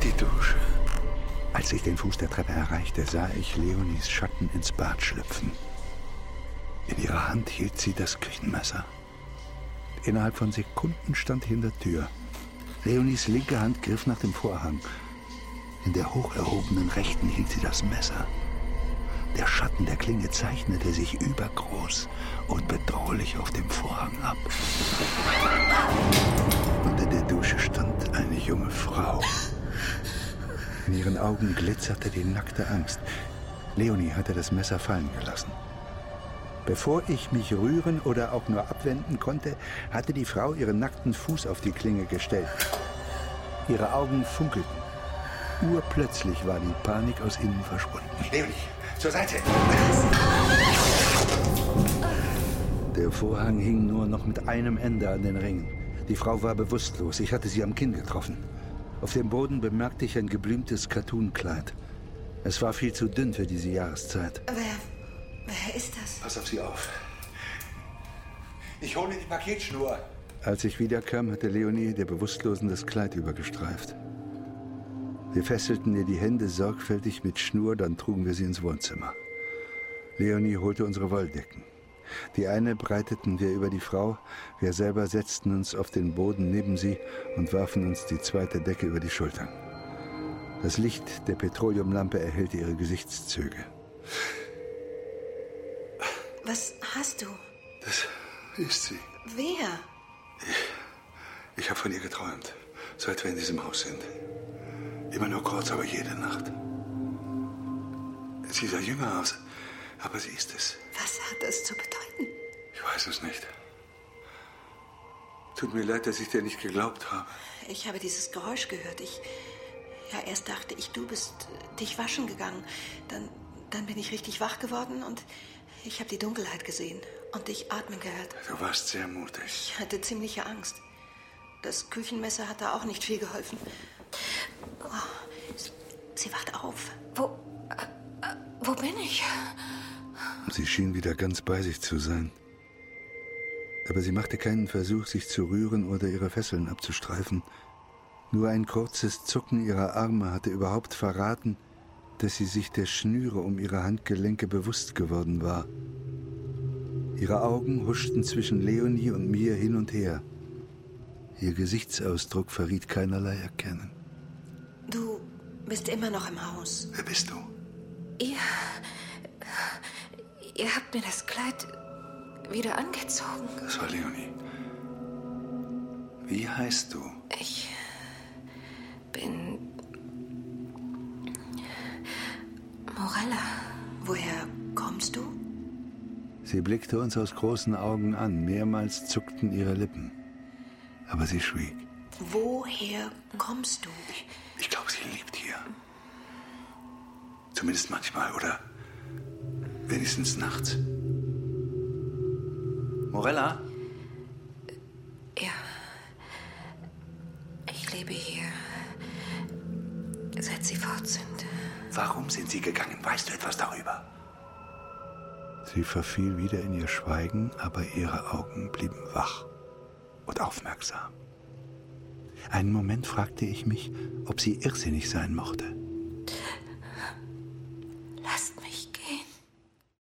Die Dusche. Als ich den Fuß der Treppe erreichte, sah ich Leonies Schatten ins Bad schlüpfen. In ihrer Hand hielt sie das Küchenmesser. Innerhalb von Sekunden stand ich in der Tür. Leonies linke Hand griff nach dem Vorhang. In der hoch erhobenen rechten hielt sie das Messer. Der Schatten der Klinge zeichnete sich übergroß und bedrohlich auf dem Vorhang ab. Unter der Dusche stand eine junge Frau. In ihren Augen glitzerte die nackte Angst. Leonie hatte das Messer fallen gelassen. Bevor ich mich rühren oder auch nur abwenden konnte, hatte die Frau ihren nackten Fuß auf die Klinge gestellt. Ihre Augen funkelten. Urplötzlich war die Panik aus innen verschwunden. Leonie, zur Seite! Der Vorhang hing nur noch mit einem Ende an den Ringen. Die Frau war bewusstlos. Ich hatte sie am Kinn getroffen. Auf dem Boden bemerkte ich ein geblümtes Kattunkleid. Es war viel zu dünn für diese Jahreszeit. Wer ist das? Pass auf sie auf. Ich hole die Paketschnur. Als ich wiederkam, hatte Leonie der Bewusstlosen das Kleid übergestreift. Wir fesselten ihr die Hände sorgfältig mit Schnur, dann trugen wir sie ins Wohnzimmer. Leonie holte unsere Wolldecken. Die eine breiteten wir über die Frau, wir selber setzten uns auf den Boden neben sie und warfen uns die zweite Decke über die Schultern. Das Licht der Petroleumlampe erhellte ihre Gesichtszüge. Was hast du? Das ist sie. Wer? Ich habe von ihr geträumt, seit wir in diesem Haus sind. Immer nur kurz, aber jede Nacht. Sie sah jünger aus, aber sie ist es. Was hat das zu bedeuten? Ich weiß es nicht. Tut mir leid, dass ich dir nicht geglaubt habe. Ich habe dieses Geräusch gehört. Erst dachte ich, du bist dich waschen gegangen. Dann bin ich richtig wach geworden und ich habe die Dunkelheit gesehen und dich atmen gehört. Du warst sehr mutig. Ich hatte ziemliche Angst. Das Küchenmesser hat da auch nicht viel geholfen. Oh, sie wacht auf. Wo bin ich? Sie schien wieder ganz bei sich zu sein. Aber sie machte keinen Versuch, sich zu rühren oder ihre Fesseln abzustreifen. Nur ein kurzes Zucken ihrer Arme hatte überhaupt verraten, dass sie sich der Schnüre um ihre Handgelenke bewusst geworden war. Ihre Augen huschten zwischen Leonie und mir hin und her. Ihr Gesichtsausdruck verriet keinerlei Erkennen. Du bist immer noch im Haus. Wer bist du? Ihr habt mir das Kleid wieder angezogen. Das war Leonie. Wie heißt du? Ich bin Morella. Woher kommst du? Sie blickte uns aus großen Augen an. Mehrmals zuckten ihre Lippen. Aber sie schwieg. Woher kommst du? Ich glaube, sie lebt hier. Zumindest manchmal, oder wenigstens nachts. Morella? Ja. Ich lebe hier, seit Sie fort sind. Warum sind Sie gegangen? Weißt du etwas darüber? Sie verfiel wieder in ihr Schweigen, aber ihre Augen blieben wach und aufmerksam. Einen Moment fragte ich mich, ob sie irrsinnig sein mochte. Lasst mich.